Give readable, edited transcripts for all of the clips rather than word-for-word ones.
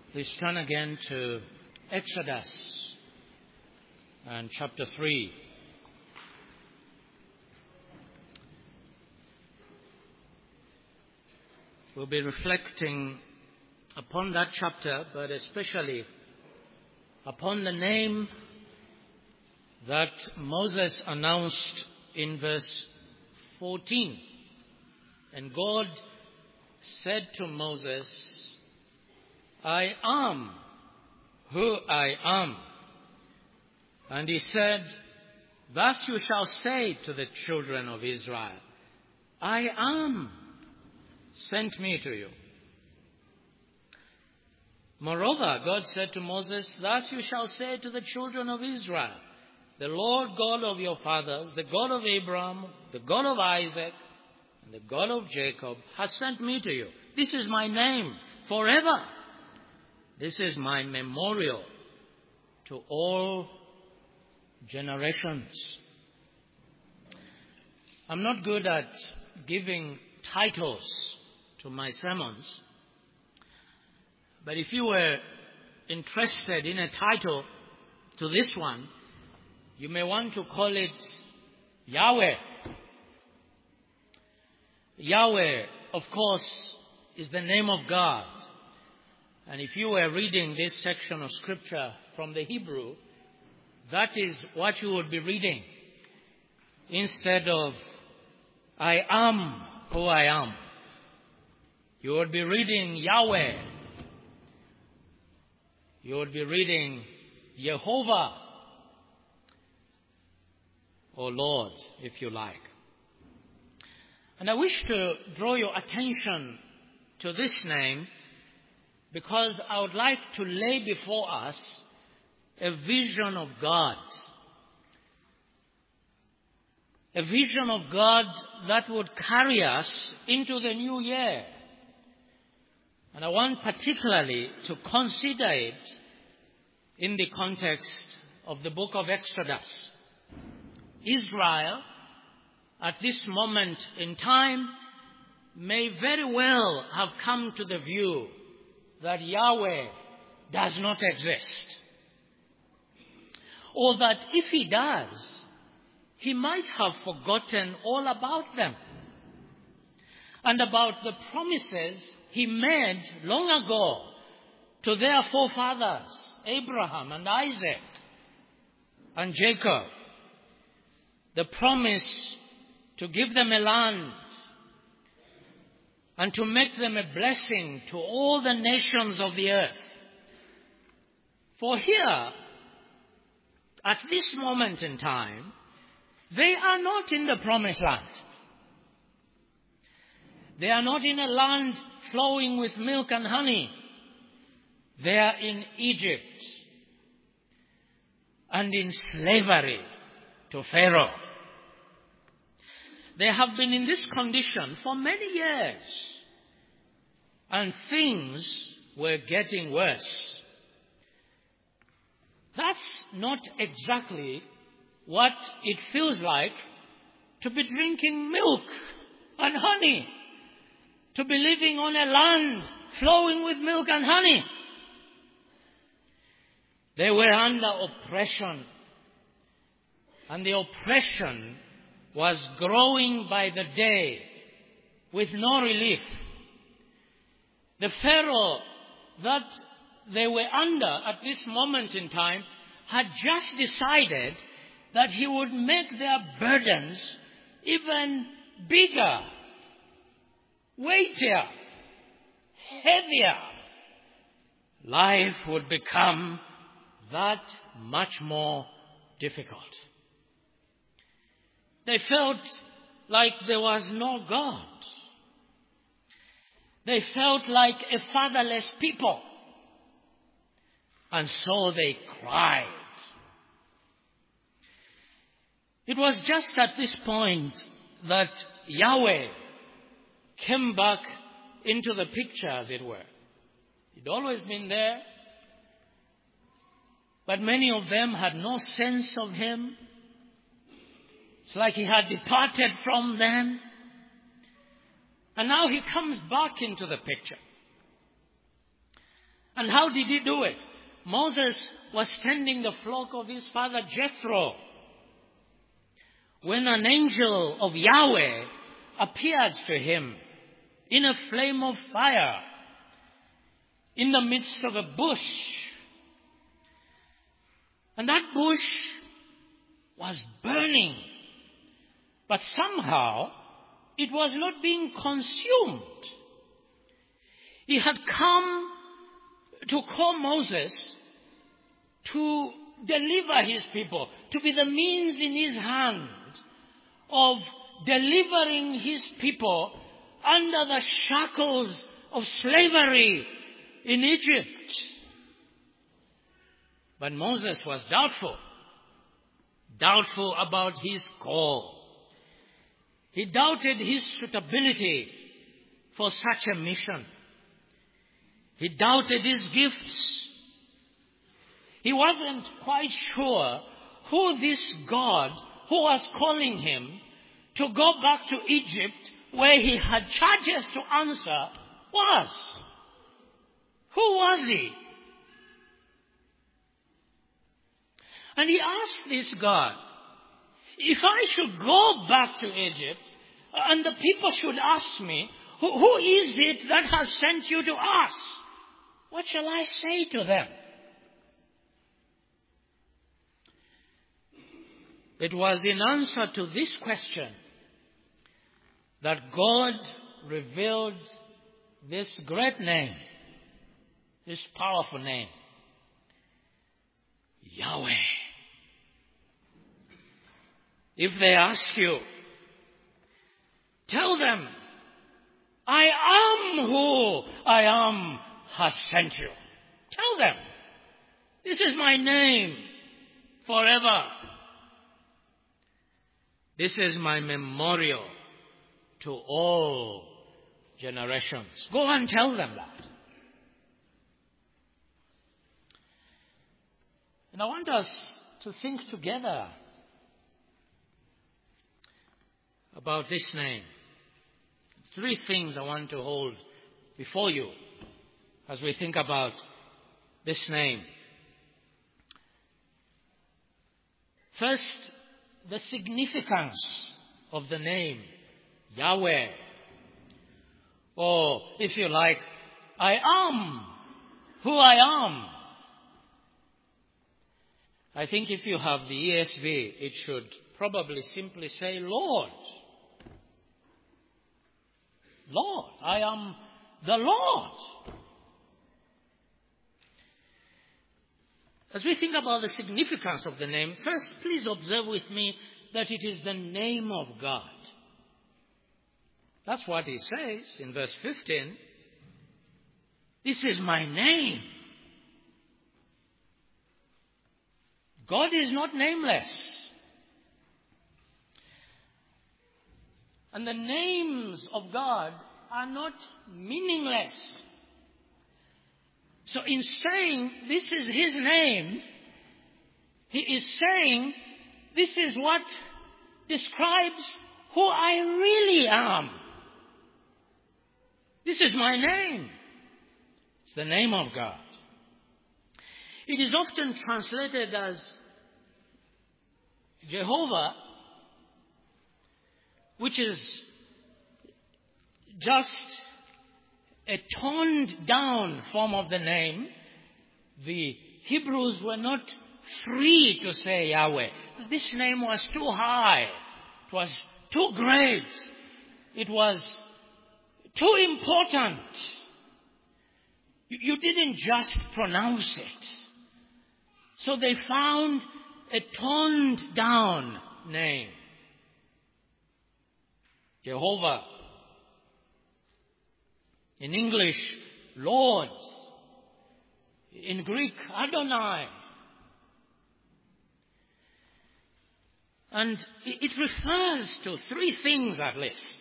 Please turn again to Exodus and chapter 3. We'll be reflecting upon that chapter, but especially upon the name that Moses announced in verse 14. And God said to Moses, I am who I am. And he said, thus you shall say to the children of Israel, I am sent me to you. Moreover, God said to Moses, thus you shall say to the children of Israel, the Lord God of your fathers, the God of Abraham, the God of Isaac, and the God of Jacob has sent me to you. This is my name forever. This is my memorial to all generations. I'm not good at giving titles to my sermons, but if you were interested in a title to this one, you may want to call it Yahweh. Yahweh, of course, is the name of God. And if you were reading this section of scripture from the Hebrew, that is what you would be reading instead of I am who I am. You would be reading Yahweh. You would be reading Jehovah, or Lord, if you like. And I wish to draw your attention to this name because I would like to lay before us a vision of God. A vision of God that would carry us into the new year. And I want particularly to consider it in the context of the book of Exodus. Israel, at this moment in time, may very well have come to the view that Yahweh does not exist. Or that if he does, he might have forgotten all about them and about the promises he made long ago to their forefathers, Abraham and Isaac and Jacob. The promise to give them a land and to make them a blessing to all the nations of the earth. For here, at this moment in time, they are not in the promised land. They are not in a land flowing with milk and honey. They are in Egypt and in slavery to Pharaoh. They have been in this condition for many years, and things were getting worse. That's not exactly what it feels like to be drinking milk and honey, to be living on a land flowing with milk and honey. They were under oppression, and the oppression was growing by the day with no relief. The Pharaoh that they were under at this moment in time had just decided that he would make their burdens even bigger, weightier, heavier. Life would become that much more difficult. They felt like there was no God. They felt like a fatherless people. And so they cried. It was just at this point that Yahweh came back into the picture, as it were. He'd always been there, but many of them had no sense of him. It's like he had departed from them. And now he comes back into the picture. And how did he do it? Moses was tending the flock of his father Jethro when an angel of Yahweh appeared to him in a flame of fire in the midst of a bush. And that bush was burning, but somehow it was not being consumed. He had come to call Moses to deliver his people, to be the means in his hand of delivering his people under the shackles of slavery in Egypt. But Moses was doubtful about his call. He doubted his suitability for such a mission. He doubted his gifts. He wasn't quite sure who this God who was calling him to go back to Egypt where he had charges to answer was. Who was he? And he asked this God, if I should go back to Egypt and the people should ask me, who is it that has sent you to us? What shall I say to them? It was in answer to this question that God revealed this great name, this powerful name, Yahweh. If they ask you, tell them, I am who I am has sent you. Tell them, this is my name forever. This is my memorial to all generations. Go and tell them that. And I want us to think together about this name. 3 things I want to hold before you as we think about this name. First, the significance of the name Yahweh. Or, if you like, I am who I am. I think if you have the ESV, it should probably simply say Lord. Lord, I am the Lord. As we think about the significance of the name, first please observe with me that it is the name of God. That's what he says in verse 15. This is my name. God is not nameless. And the names of God are not meaningless. So in saying this is his name, he is saying this is what describes who I really am. This is my name. It's the name of God. It is often translated as Jehovah, which is just a toned down form of the name. The Hebrews were not free to say Yahweh. This name was too high. It was too great. It was too important. You didn't just pronounce it. So they found a toned down name. Jehovah. In English, Lord. In Greek, Adonai. And it refers to 3 things at least.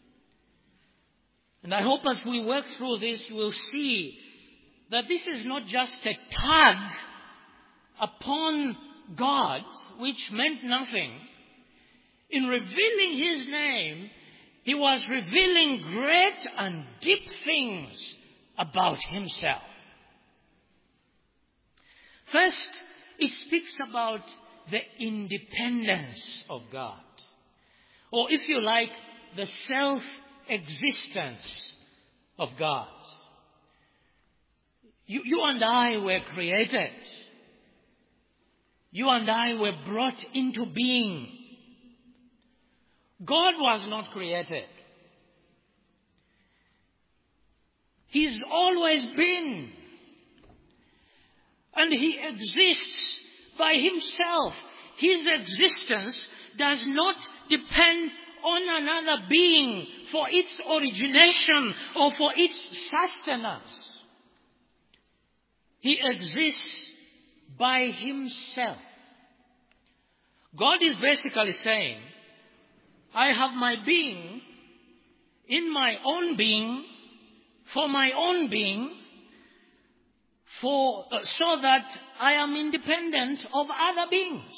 And I hope as we work through this, we'll see that this is not just a tag upon God, which meant nothing. In revealing his name, he was revealing great and deep things about himself. First, it speaks about the independence of God. Or if you like, the self-existence of God. You and I were created. You and I were brought into being. God was not created. He's always been. And He exists by Himself. His existence does not depend on another being for its origination or for its sustenance. He exists by Himself. God is basically saying, I have my being in my own being, for my own being, so that I am independent of other beings.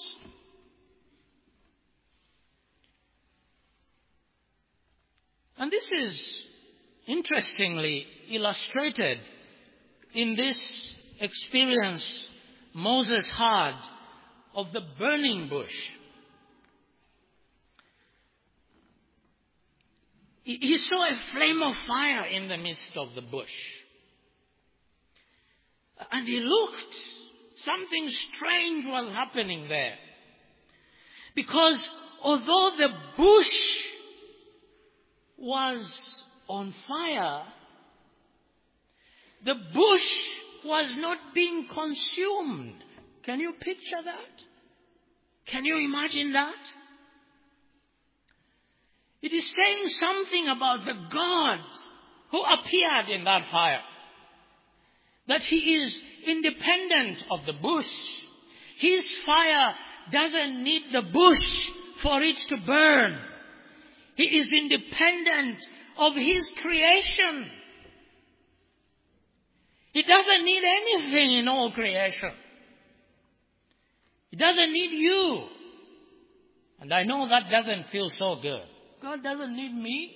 And this is interestingly illustrated in this experience Moses had of the burning bush. He saw a flame of fire in the midst of the bush. And he looked. Something strange was happening there. Because although the bush was on fire, the bush was not being consumed. Can you picture that? Can you imagine that? It is saying something about the God who appeared in that fire. That He is independent of the bush. His fire doesn't need the bush for it to burn. He is independent of His creation. He doesn't need anything in all creation. He doesn't need you. And I know that doesn't feel so good. God doesn't need me.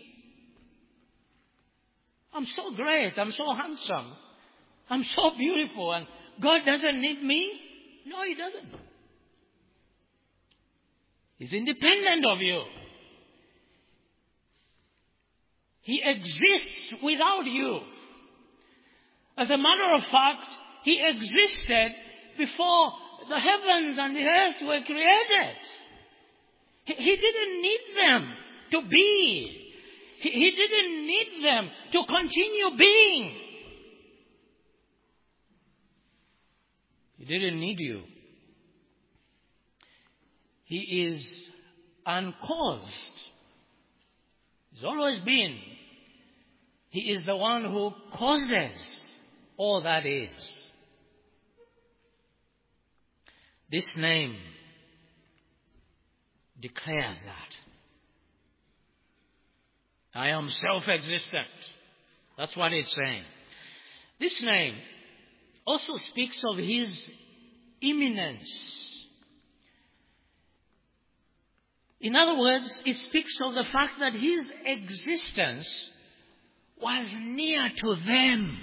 I'm so great. I'm so handsome. I'm so beautiful. And God doesn't need me? No, He doesn't. He's independent of you. He exists without you. As a matter of fact, He existed before the heavens and the earth were created. He didn't need them to be. He didn't need them to continue being. He didn't need you. He is uncaused. He's always been. He is the one who causes all that is. This name declares that. I am self-existent. That's what it's saying. This name also speaks of His imminence. In other words, it speaks of the fact that His existence was near to them.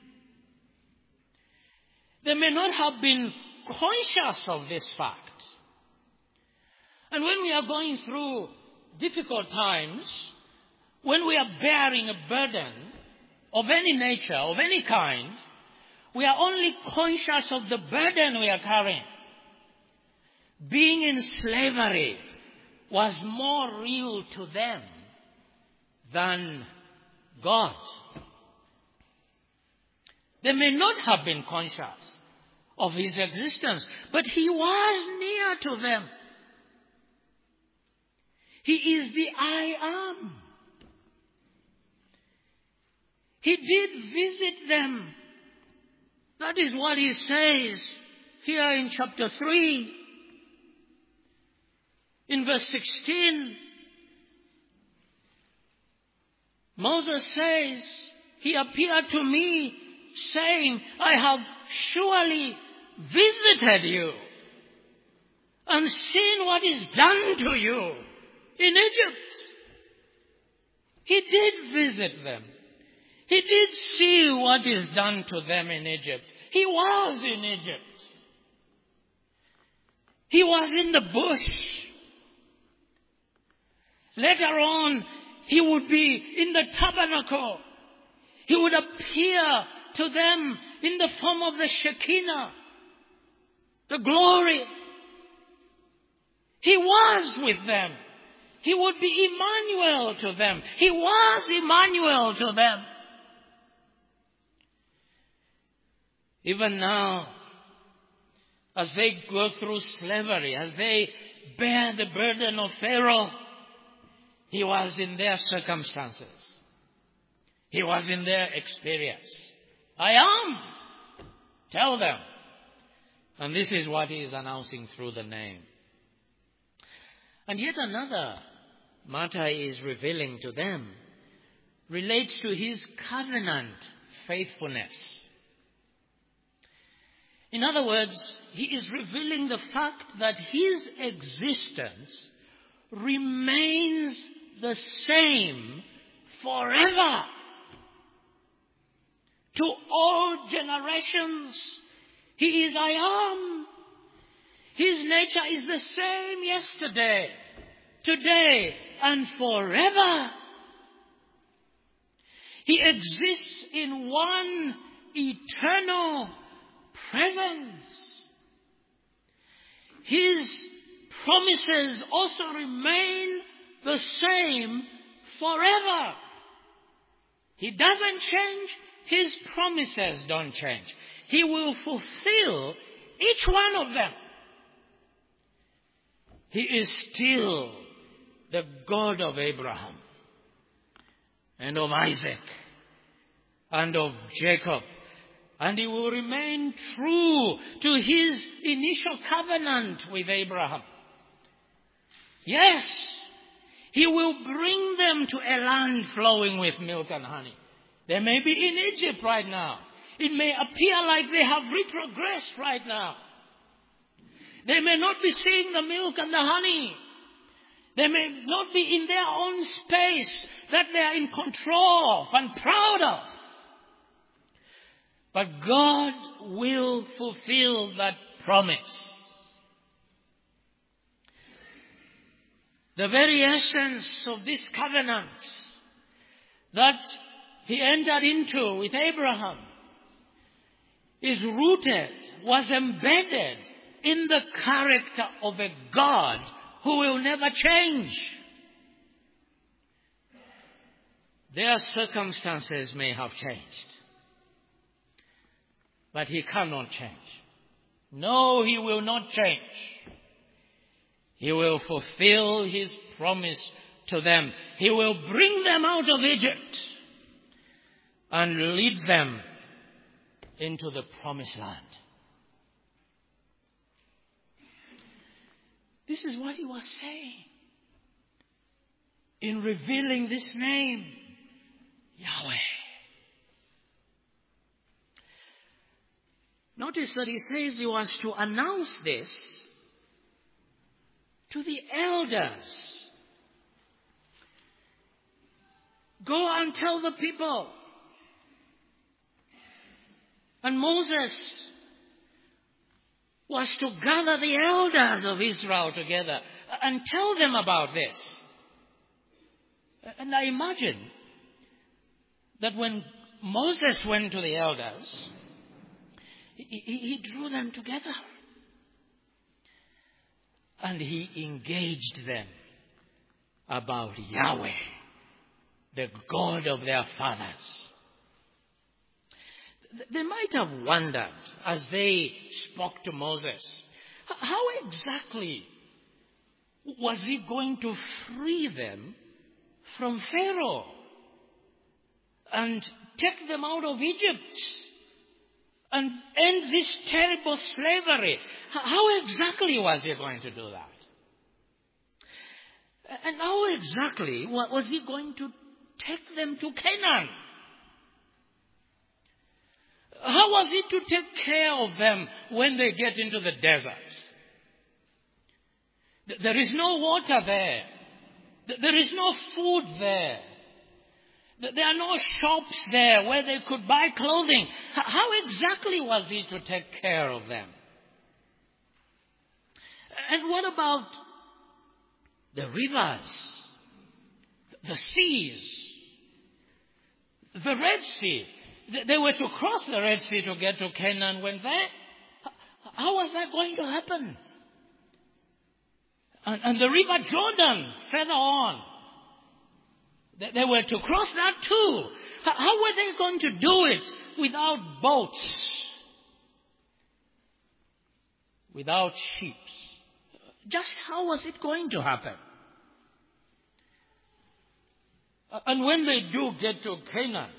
They may not have been conscious of this fact. And when we are going through difficult times, when we are bearing a burden of any nature, of any kind, we are only conscious of the burden we are carrying. Being in slavery was more real to them than God. They may not have been conscious of His existence, but He was near to them. He is the I Am. He did visit them. That is what He says here in chapter 3. In verse 16, Moses says, He appeared to me, saying, I have surely visited you and seen what is done to you in Egypt. He did visit them. He did see what is done to them in Egypt. He was in Egypt. He was in the bush. Later on, he would be in the tabernacle. He would appear to them in the form of the Shekinah, the glory. He was with them. He would be Emmanuel to them. He was Emmanuel to them. Even now, as they go through slavery, as they bear the burden of Pharaoh, he was in their circumstances. He was in their experience. I am. Tell them. And this is what he is announcing through the name. And yet another matter he is revealing to them relates to his covenant faithfulness. In other words, he is revealing the fact that his existence remains the same forever. To all generations, he is I am. His nature is the same yesterday, today, and forever. He exists in one eternal presence. His promises also remain the same forever. He doesn't change. His promises don't change. He will fulfill each one of them. He is still the God of Abraham and of Isaac and of Jacob. And he will remain true to his initial covenant with Abraham. Yes, he will bring them to a land flowing with milk and honey. They may be in Egypt right now. It may appear like they have retrogressed right now. They may not be seeing the milk and the honey. They may not be in their own space that they are in control of and proud of. But God will fulfill that promise. The very essence of this covenant that he entered into with Abraham is rooted, was embedded in the character of a God who will never change. Their circumstances may have changed, but he cannot change. No, he will not change. He will fulfill his promise to them. He will bring them out of Egypt and lead them into the promised land. This is what he was saying in revealing this name, Yahweh. Notice that he says he was to announce this to the elders. Go and tell the people. And Moses was to gather the elders of Israel together and tell them about this. And I imagine that when Moses went to the elders, he drew them together. And he engaged them about Yahweh, the God of their fathers. They might have wondered as they spoke to Moses, how exactly was he going to free them from Pharaoh and take them out of Egypt and end this terrible slavery? How exactly was he going to do that? And how exactly was he going to take them to Canaan? How was he to take care of them when they get into the desert? There is no water there. There is no food there. There are no shops there where they could buy clothing. How exactly was he to take care of them? And what about the rivers, the seas, the Red Sea? They were to cross the Red Sea to get to Canaan when how was that going to happen? And the river Jordan further on, they were to cross that too. How were they going to do it without boats, without ships? Just how was it going to happen? And when they do get to Canaan,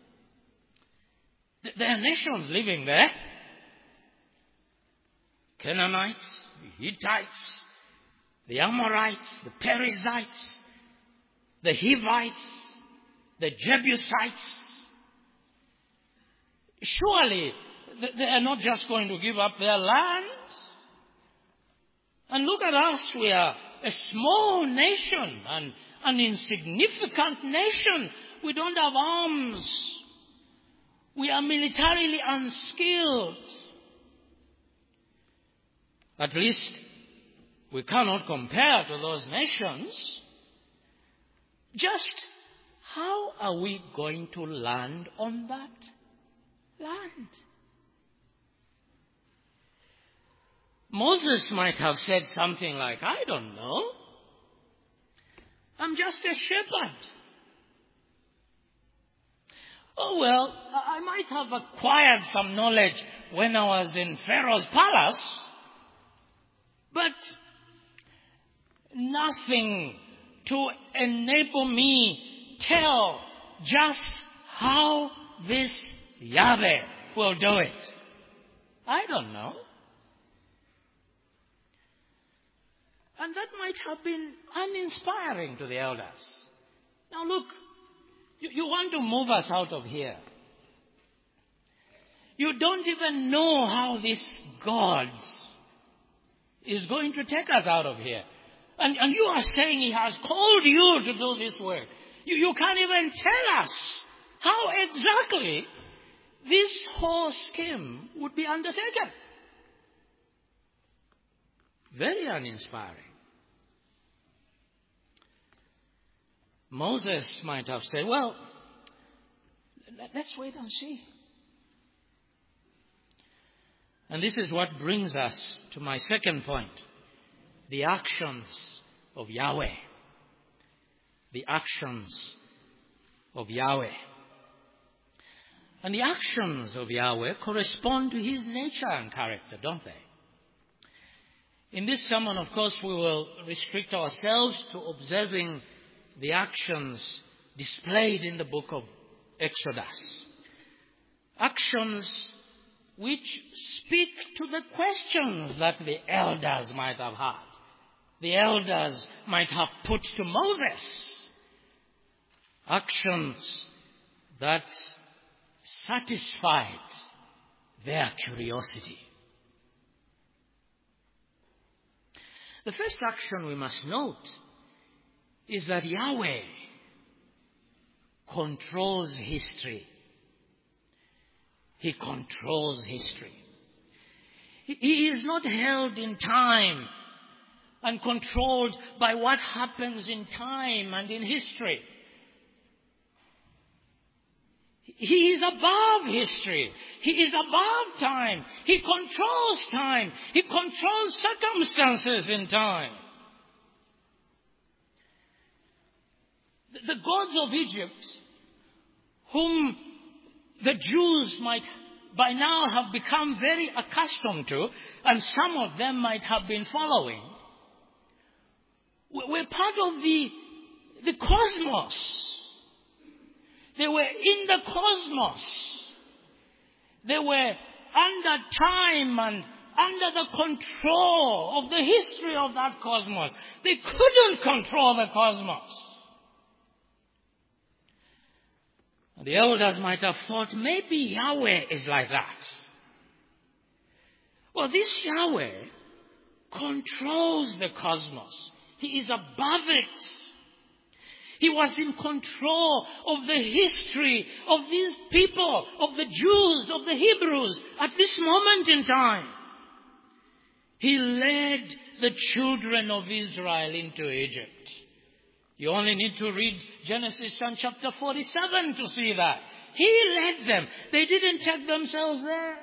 there are nations living there. Canaanites, the Hittites, the Amorites, the Perizzites, the Hivites, the Jebusites. Surely they are not just going to give up their land. And look at us, we are a small nation, an insignificant nation. We don't have arms. We are militarily unskilled. At least we cannot compare to those nations. Just how are we going to land on that land? Moses might have said something like, I don't know. I'm just a shepherd. Oh well, I might have acquired some knowledge when I was in Pharaoh's palace, but nothing to enable me tell just how this Yahweh will do it. I don't know. And that might have been uninspiring to the elders. Now look, you want to move us out of here. You don't even know how this God is going to take us out of here. And you are saying He has called you to do this work. You can't even tell us how exactly this whole scheme would be undertaken. Very uninspiring. Moses might have said, well, let's wait and see. And this is what brings us to my second point. The actions of Yahweh. The actions of Yahweh. And the actions of Yahweh correspond to His nature and character, don't they? In this sermon, of course, we will restrict ourselves to observing the actions displayed in the book of Exodus. Actions which speak to the questions that the elders might have had. The elders might have put to Moses. Actions that satisfied their curiosity. The first action we must note is that Yahweh controls history. He controls history. He is not held in time and controlled by what happens in time and in history. He is above history. He is above time. He controls time. He controls circumstances in time. The gods of Egypt, whom the Jews might by now have become very accustomed to, and some of them might have been following, were part of the cosmos. They were in the cosmos. They were under time and under the control of the history of that cosmos. They couldn't control the cosmos. The elders might have thought, maybe Yahweh is like that. Well, this Yahweh controls the cosmos. He is above it. He was in control of the history of these people, of the Jews, of the Hebrews, at this moment in time. He led the children of Israel into Egypt. You only need to read Genesis chapter 47 to see that. He led them. They didn't take themselves there.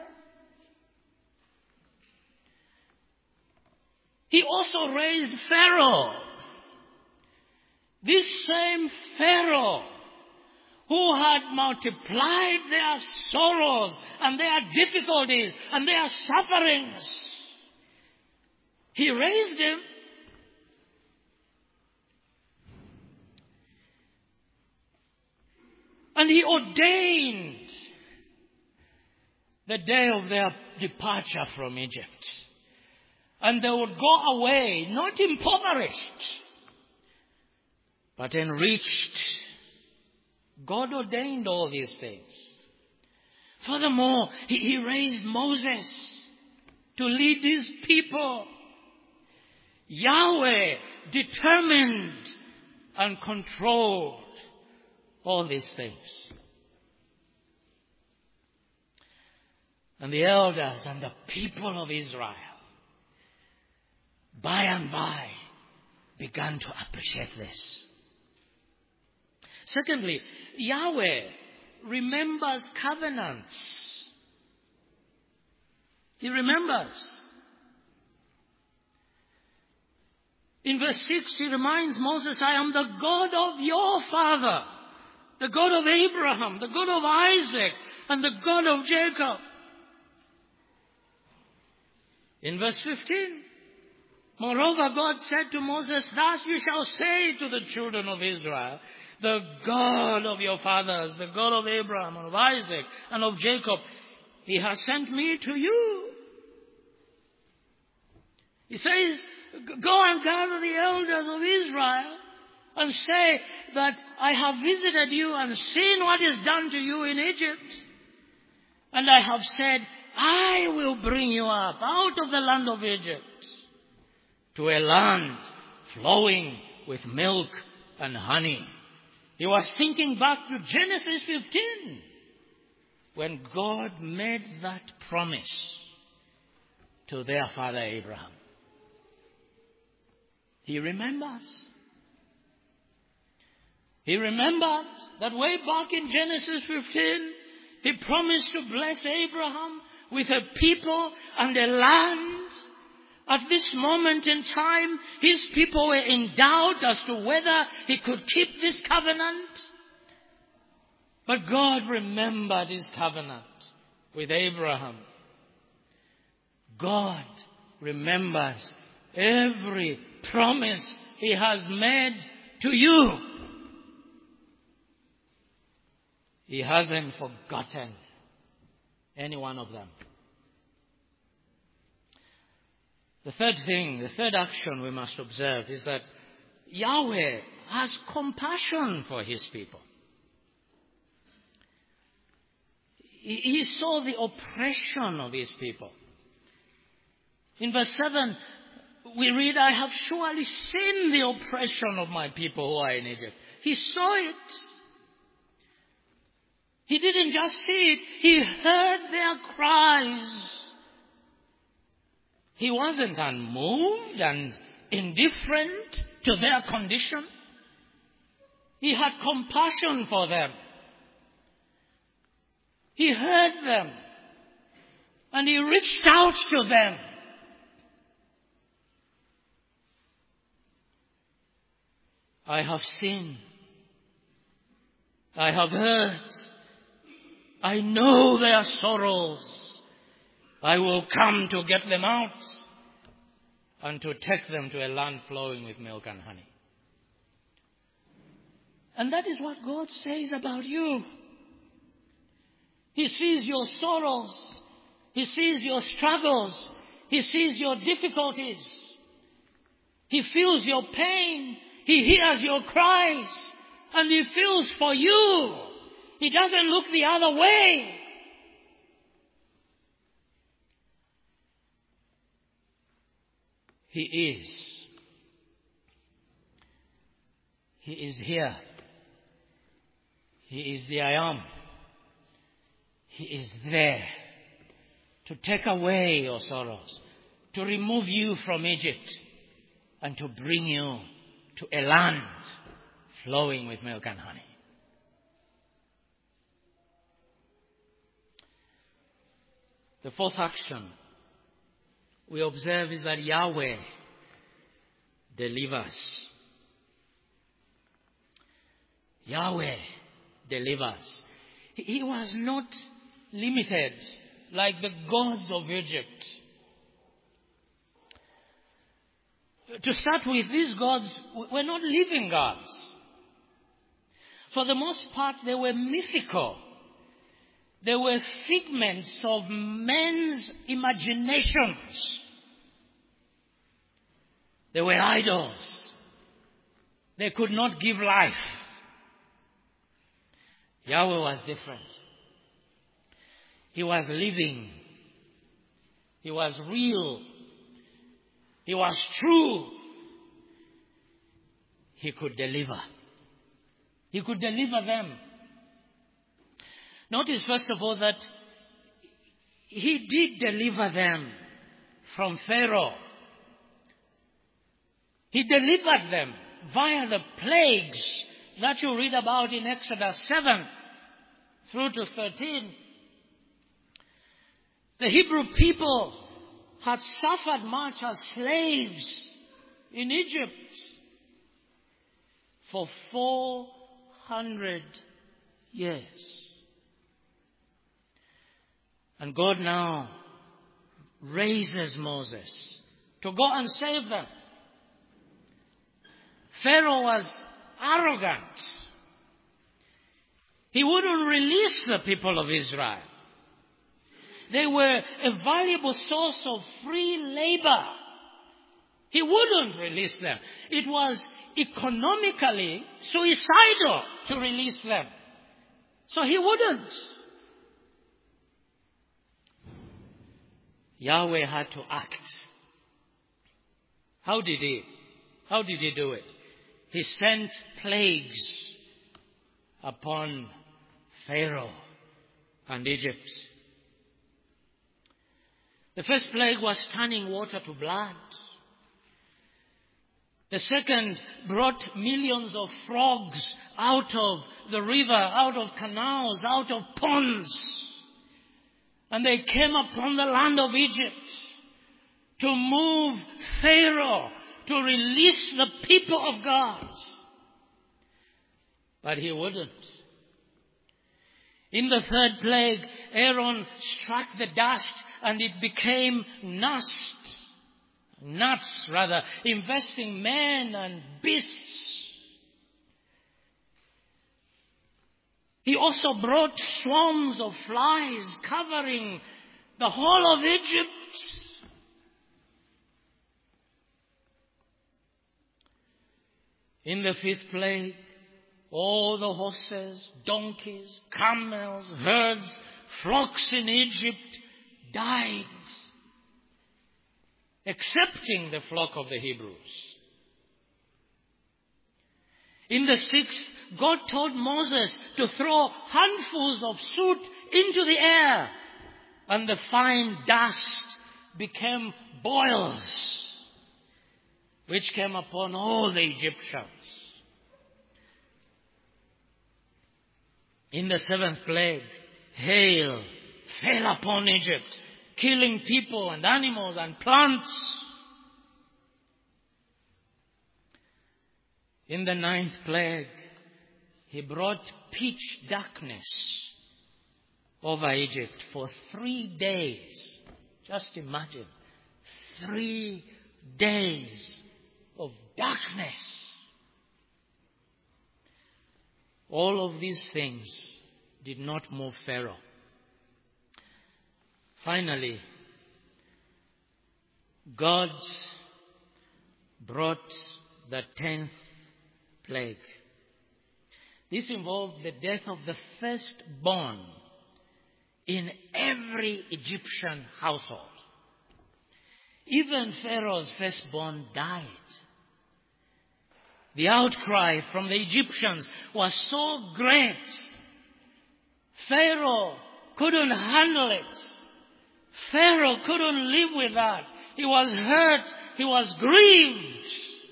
He also raised Pharaoh. This same Pharaoh who had multiplied their sorrows and their difficulties and their sufferings. He raised them. And he ordained the day of their departure from Egypt. And they would go away, not impoverished, but enriched. God ordained all these things. Furthermore, he raised Moses to lead his people. Yahweh determined and controlled all these things. And the elders and the people of Israel, by and by, began to appreciate this. Secondly, Yahweh remembers covenants. He remembers. In verse 6, he reminds Moses, I am the God of your father, the God of Abraham, the God of Isaac, and the God of Jacob. In verse 15, moreover, God said to Moses, thus you shall say to the children of Israel, the God of your fathers, the God of Abraham, and of Isaac, and of Jacob, he has sent me to you. He says, go and gather the elders of Israel and say that I have visited you and seen what is done to you in Egypt. And I have said, I will bring you up out of the land of Egypt to a land flowing with milk and honey. He was thinking back to Genesis 15 when God made that promise to their father Abraham. He remembers. He remembered that way back in Genesis 15, he promised to bless Abraham with a people and a land. At this moment in time, his people were in doubt as to whether he could keep this covenant. But God remembered his covenant with Abraham. God remembers every promise he has made to you. He hasn't forgotten any one of them. The third action we must observe is that Yahweh has compassion for his people. He saw the oppression of his people. In verse 7, we read, I have surely seen the oppression of my people who are in Egypt. He saw it. He didn't just see it, he heard their cries. He wasn't unmoved and indifferent to their condition. He had compassion for them. He heard them and he reached out to them. I have seen, I have heard, I know their sorrows. I will come to get them out and to take them to a land flowing with milk and honey. And that is what God says about you. He sees your sorrows. He sees your struggles. He sees your difficulties. He feels your pain. He hears your cries. And he feels for you. He doesn't look the other way. He is. He is here. He is the I am. He is there to take away your sorrows, to remove you from Egypt and to bring you to a land flowing with milk and honey. The fourth action we observe is that Yahweh delivers. Yahweh delivers. He was not limited like the gods of Egypt. To start with, these gods were not living gods. For the most part, they were mythical. They were figments of men's imaginations. They were idols. They could not give life. Yahweh was different. He was living. He was real. He was true. He could deliver. He could deliver them. Notice first of all that He did deliver them from Pharaoh. He delivered them via the plagues that you read about in Exodus 7 through to 13. The Hebrew people had suffered much as slaves in Egypt for 400 years. And God now raises Moses to go and save them. Pharaoh was arrogant. He wouldn't release the people of Israel. They were a valuable source of free labor. He wouldn't release them. It was economically suicidal to release them. So he wouldn't. Yahweh had to act. How did he? How did he do it? He sent plagues upon Pharaoh and Egypt. The first plague was turning water to blood. The second brought millions of frogs out of the river, out of canals, out of ponds. And they came upon the land of Egypt to move Pharaoh to release the people of God. But he wouldn't. In the third plague, Aaron struck the dust and it became nuts, investing men and beasts. He also brought swarms of flies covering the whole of Egypt. In the fifth plague, all the horses, donkeys, camels, herds, flocks in Egypt died, excepting the flock of the Hebrews. In the sixth, God told Moses to throw handfuls of soot into the air, and the fine dust became boils, which came upon all the Egyptians. In the seventh plague, hail fell upon Egypt, killing people and animals and plants. In the ninth plague, he brought pitch darkness over Egypt for 3 days. Just imagine, 3 days of darkness. All of these things did not move Pharaoh. Finally, God brought the 10th plague. This involved the death of the firstborn in every Egyptian household. Even Pharaoh's firstborn died. The outcry from the Egyptians was so great, Pharaoh couldn't handle it. Pharaoh couldn't live with that. he was hurt, he was grieved.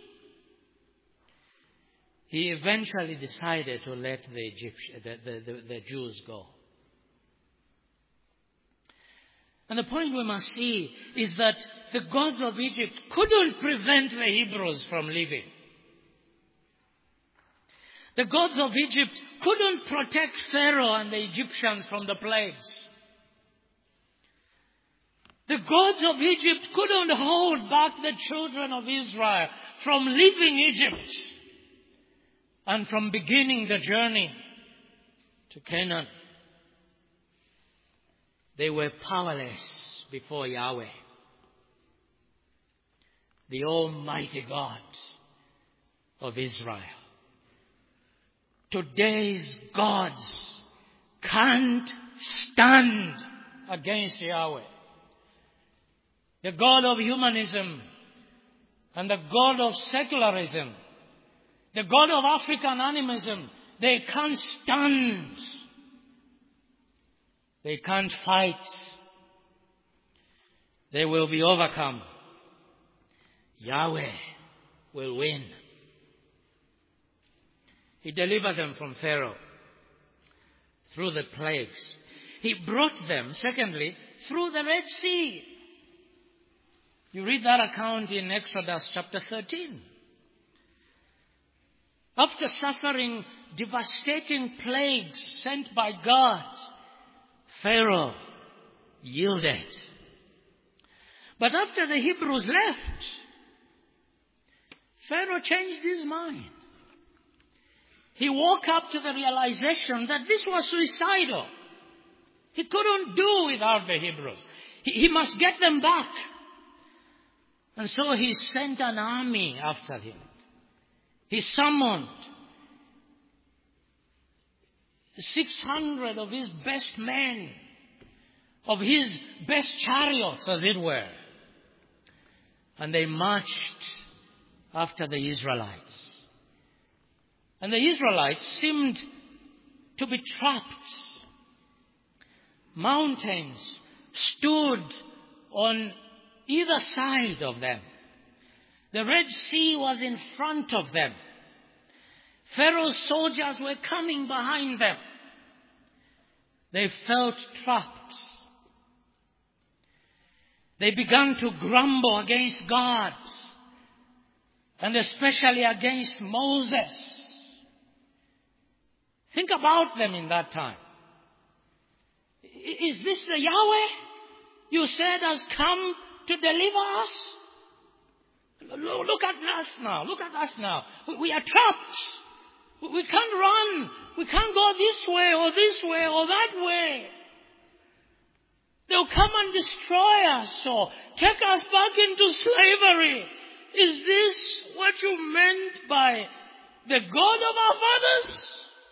He eventually decided to let the Jews go. And the point we must see is that the gods of Egypt couldn't prevent the Hebrews from leaving. The gods of Egypt couldn't protect Pharaoh and the Egyptians from the plagues. The gods of Egypt couldn't hold back the children of Israel from leaving Egypt and from beginning the journey to Canaan. They were powerless before Yahweh, the Almighty God of Israel. Today's gods can't stand against Yahweh. The God of humanism and the God of secularism, the God of African animism, they can't stand. They can't fight. They will be overcome. Yahweh will win. He delivered them from Pharaoh through the plagues. He brought them, secondly, through the Red Sea. You read that account in Exodus chapter 13. After suffering devastating plagues sent by God, Pharaoh yielded. But after the Hebrews left, Pharaoh changed his mind. He woke up to the realization that this was suicidal. He couldn't do without the Hebrews. He must get them back. And so he sent an army after him. He summoned 600 of his best men, of his best chariots, as it were. And they marched after the Israelites. And the Israelites seemed to be trapped. Mountains stood on either side of them. The Red Sea was in front of them. Pharaoh's soldiers were coming behind them. They felt trapped. They began to grumble against God, and especially against Moses. Think about them in that time. Is this the Yahweh you said has come to deliver us? Look at us now. Look at us now. We are trapped. We can't run. We can't go this way or that way. They'll come and destroy us or take us back into slavery. Is this what you meant by the God of our fathers?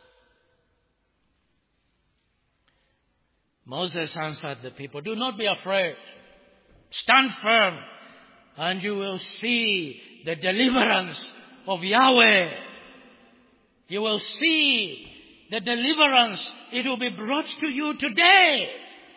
Moses answered the people, "Do not be afraid. Stand firm, and you will see the deliverance of Yahweh. You will see the deliverance. It will be brought to you today.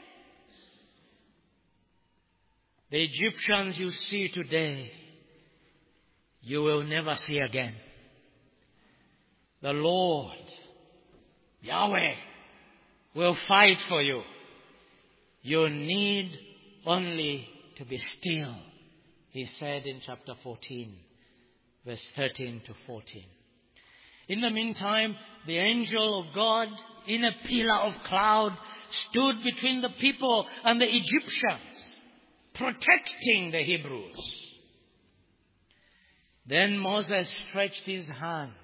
The Egyptians you see today, you will never see again. The Lord, Yahweh, will fight for you. You need only to be still," he said in chapter 14, verse 13 to 14. In the meantime, the angel of God in a pillar of cloud stood between the people and the Egyptians, protecting the Hebrews. Then Moses stretched his hand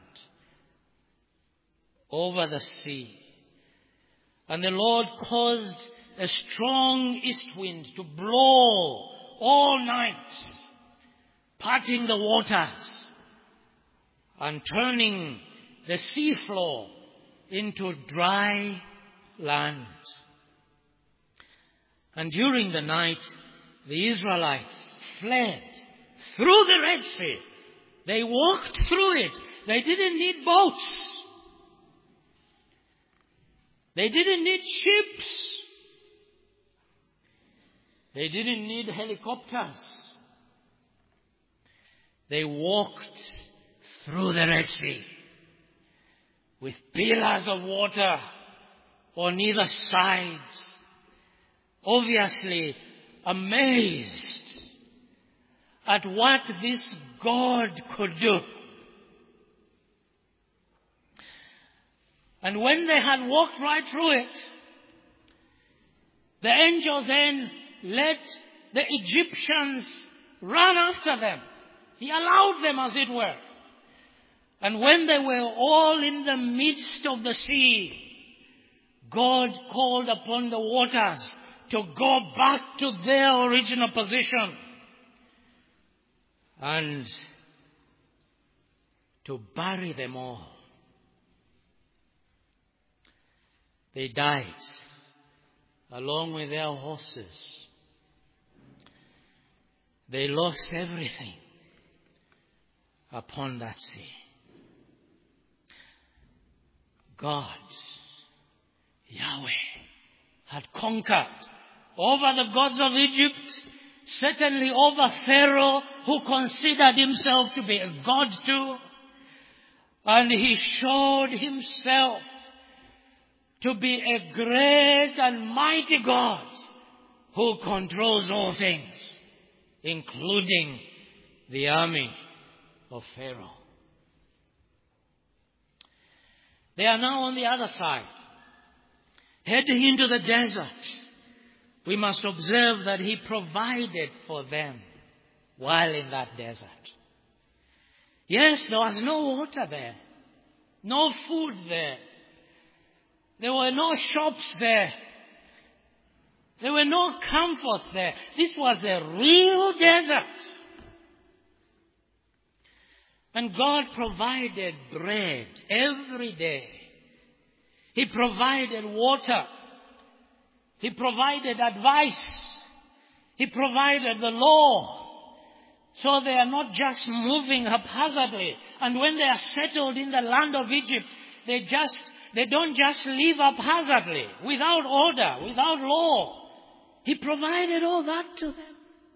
over the sea, and the Lord caused a strong east wind to blow all night, parting the waters and turning the seafloor into dry land. And during the night, the Israelites fled through the Red Sea. They walked through it. They didn't need boats. They didn't need ships. They didn't need helicopters. They walked through the Red Sea with pillars of water on either side, obviously amazed at what this God could do. And when they had walked right through it, the angel then let the Egyptians run after them. He allowed them, as it were. And when they were all in the midst of the sea, God called upon the waters to go back to their original position and to bury them all. They died along with their horses. They lost everything upon that sea. God, Yahweh, had conquered over the gods of Egypt, certainly over Pharaoh, who considered himself to be a god too. And he showed himself to be a great and mighty God who controls all things, including the army of Pharaoh. They are now on the other side, heading into the desert. We must observe that he provided for them while in that desert. Yes, there was no water there, no food there. There were no shops there. There were no comforts there. This was a real desert. And God provided bread every day. He provided water. He provided advice. He provided the law. So they are not just moving haphazardly. And when they are settled in the land of Egypt, they don't just live haphazardly, without order, without law. He provided all that to them.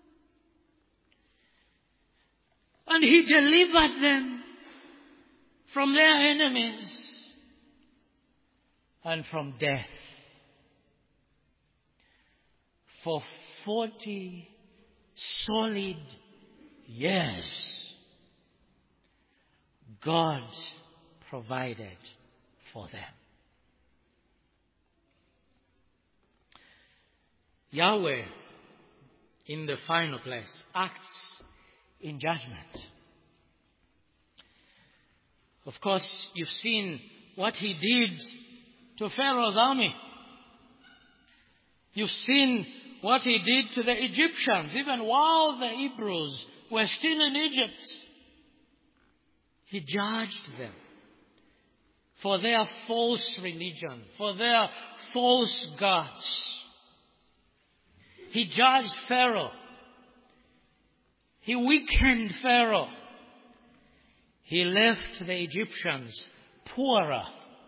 And he delivered them from their enemies and from death. For 40 solid years, God provided for them. Yahweh, in the final place, acts in judgment. Of course, you've seen what he did to Pharaoh's army. You've seen what he did to the Egyptians, even while the Hebrews were still in Egypt. He judged them for their false religion, for their false gods. He judged Pharaoh. He weakened Pharaoh. He left the Egyptians poorer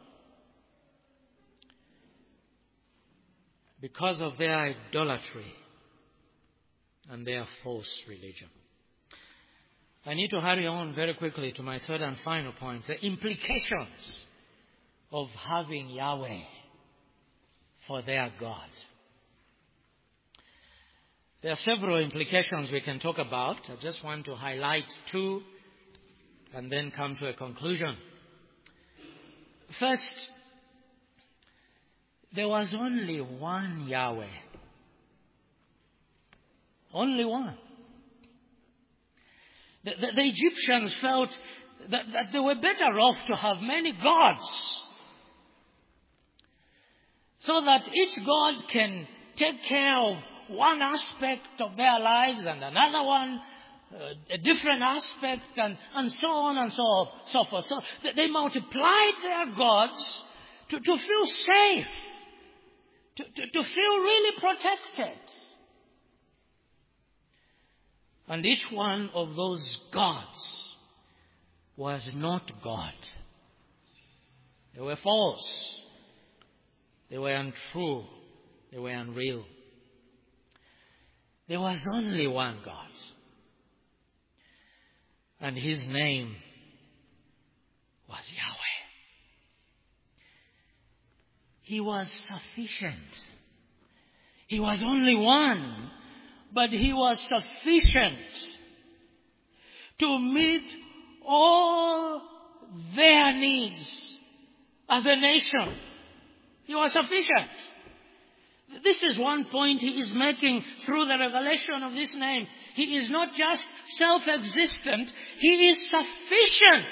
because of their idolatry and their false religion. I need to hurry on very quickly to my third and final point, the implications of having Yahweh for their God. There are several implications we can talk about. I just want to highlight two and then come to a conclusion. First, there was only one Yahweh. Only one. The Egyptians felt that they were better off to have many gods, so that each god can take care of one aspect of their lives and another one, a different aspect, and so on and so forth. So they multiplied their gods to feel safe, to feel really protected. And each one of those gods was not God. They were false. They were untrue. They were unreal. There was only one God. And his name was Yahweh. He was sufficient. He was only one, but he was sufficient to meet all their needs as a nation. He was sufficient. This is one point he is making through the revelation of this name. He is not just self-existent, he is sufficient.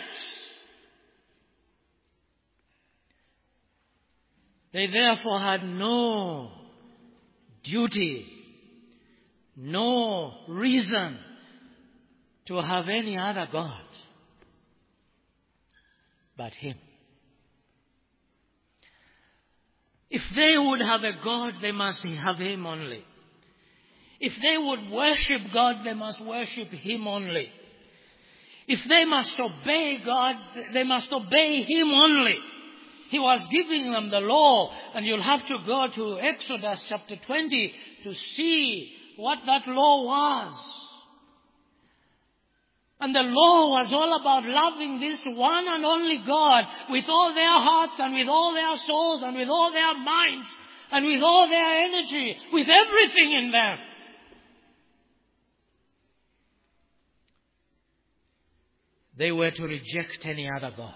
They therefore had no duty, no reason to have any other God but him. If they would have a God, they must have him only. If they would worship God, they must worship him only. If they must obey God, they must obey him only. He was giving them the law, and you'll have to go to Exodus chapter 20 to see what that law was. And the law was all about loving this one and only God with all their hearts and with all their souls and with all their minds and with all their energy, with everything in them. They were to reject any other God.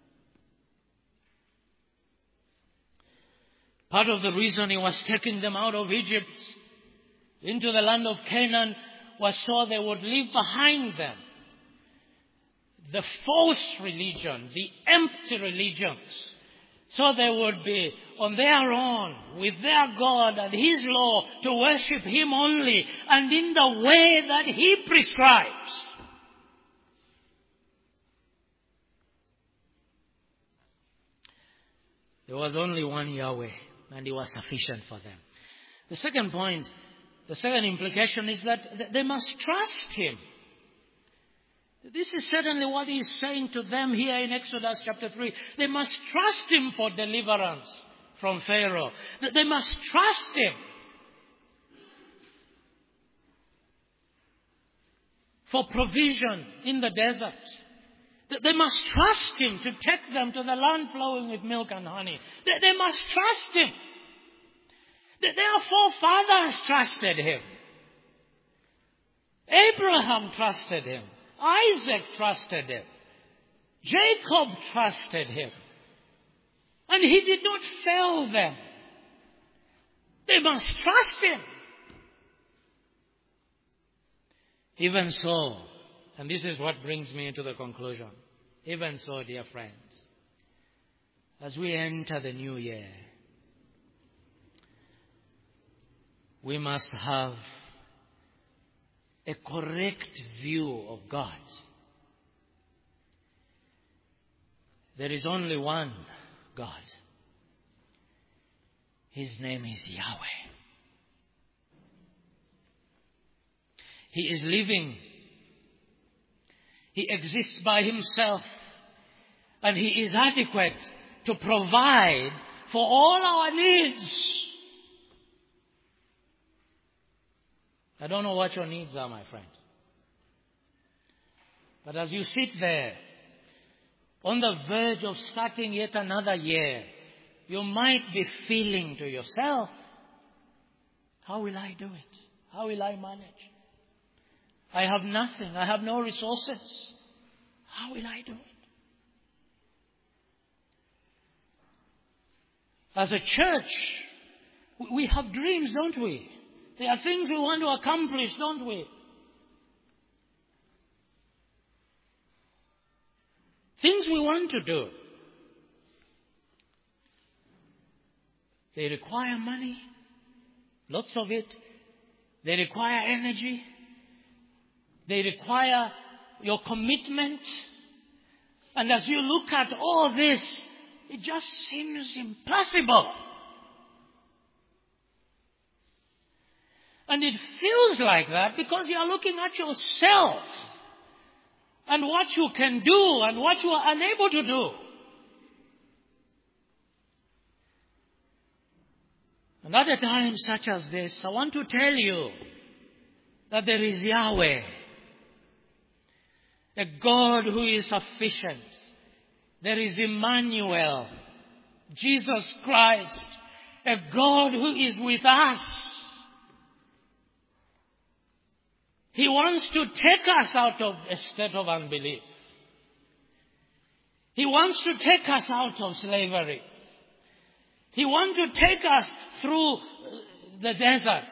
Part of the reason he was taking them out of Egypt into the land of Canaan was so they would leave behind them the false religion, the empty religions. So they would be on their own with their God and his law to worship him only and in the way that he prescribes. There was only one Yahweh, and he was sufficient for them. The second point, the second implication is that they must trust him. This is certainly what he is saying to them here in Exodus chapter 3. They must trust him for deliverance from Pharaoh. They must trust him for provision in the desert. They must trust him to take them to the land flowing with milk and honey. They must trust him. Their forefathers trusted him. Abraham trusted him. Isaac trusted him. Jacob trusted him. And he did not fail them. They must trust him. Even so, and this is what brings me to the conclusion. Even so, dear friends, as we enter the new year, we must have a correct view of God. There is only one God. His name is Yahweh. He is living. He exists by himself. And he is adequate to provide for all our needs. I don't know what your needs are, my friend. But as you sit there, on the verge of starting yet another year, you might be feeling to yourself, how will I do it? How will I manage? I have nothing. I have no resources. How will I do it? As a church, we have dreams, don't we? There are things we want to accomplish, don't we? Things we want to do. They require money, lots of it. They require energy. They require your commitment. And as you look at all this, it just seems impossible. And it feels like that because you are looking at yourself and what you can do and what you are unable to do. And at a time such as this, I want to tell you that there is Yahweh. a God who is sufficient. There is Emmanuel, Jesus Christ, a God who is with us. He wants to take us out of a state of unbelief. He wants to take us out of slavery. He wants to take us through the desert.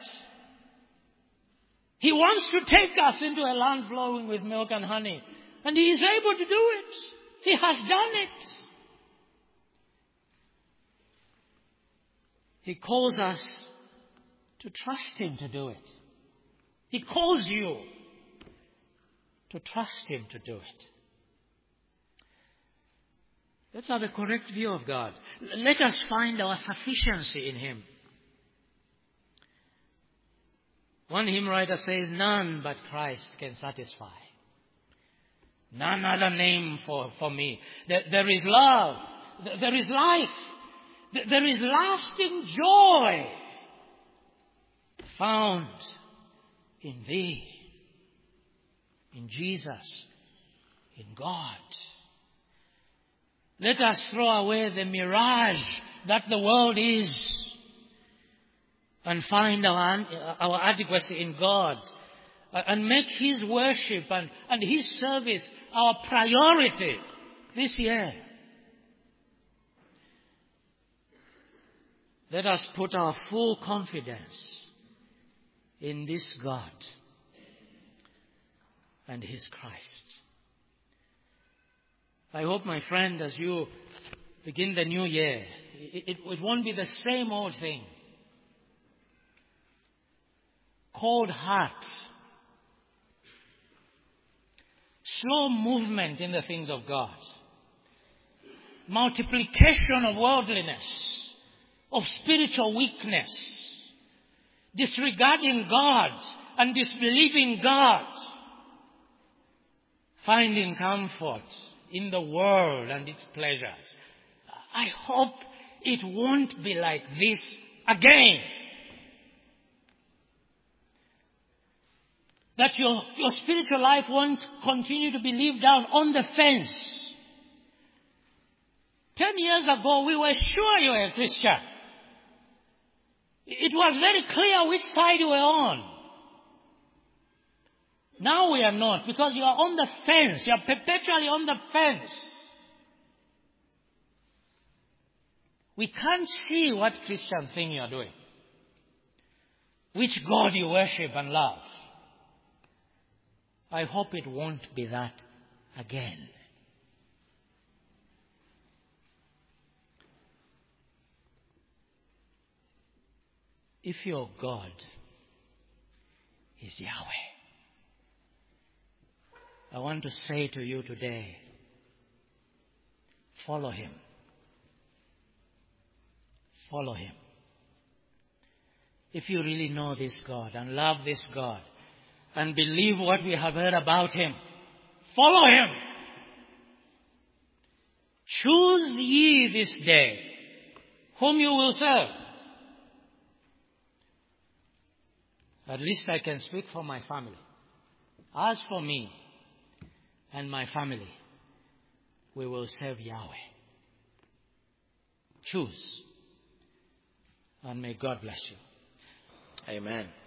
He wants to take us into a land flowing with milk and honey. And He is able to do it. He has done it. He calls us to trust Him to do it. He calls you to trust Him to do it. Let's have a correct view of God. Let us find our sufficiency in Him. One hymn writer says, none but Christ can satisfy. None other name for me. There is love. There is life. There is lasting joy found in Thee, in Jesus, in God. Let us throw away the mirage that the world is and find our adequacy in God and make His worship and His service our priority this year. Let us put our full confidence in this God and His Christ. I hope, my friend, as you begin the new year, it won't be the same old thing. Cold heart, slow movement in the things of God, multiplication of worldliness, of spiritual weakness, disregarding God and disbelieving God, finding comfort in the world and its pleasures. I hope it won't be like this again. That your spiritual life won't continue to be lived out on the fence. 10 years ago, we were sure you were a Christian. It was very clear which side you were on. Now we are not, because you are on the fence. You are perpetually on the fence. We can't see what Christian thing you are doing, which God you worship and love. I hope it won't be that again. If your God is Yahweh, I want to say to you today, follow Him. Follow Him. If you really know this God and love this God and believe what we have heard about Him, follow Him. Choose ye this day whom you will serve. At least I can speak for my family. As for me and my family, we will serve Yahweh. Choose. And may God bless you. Amen.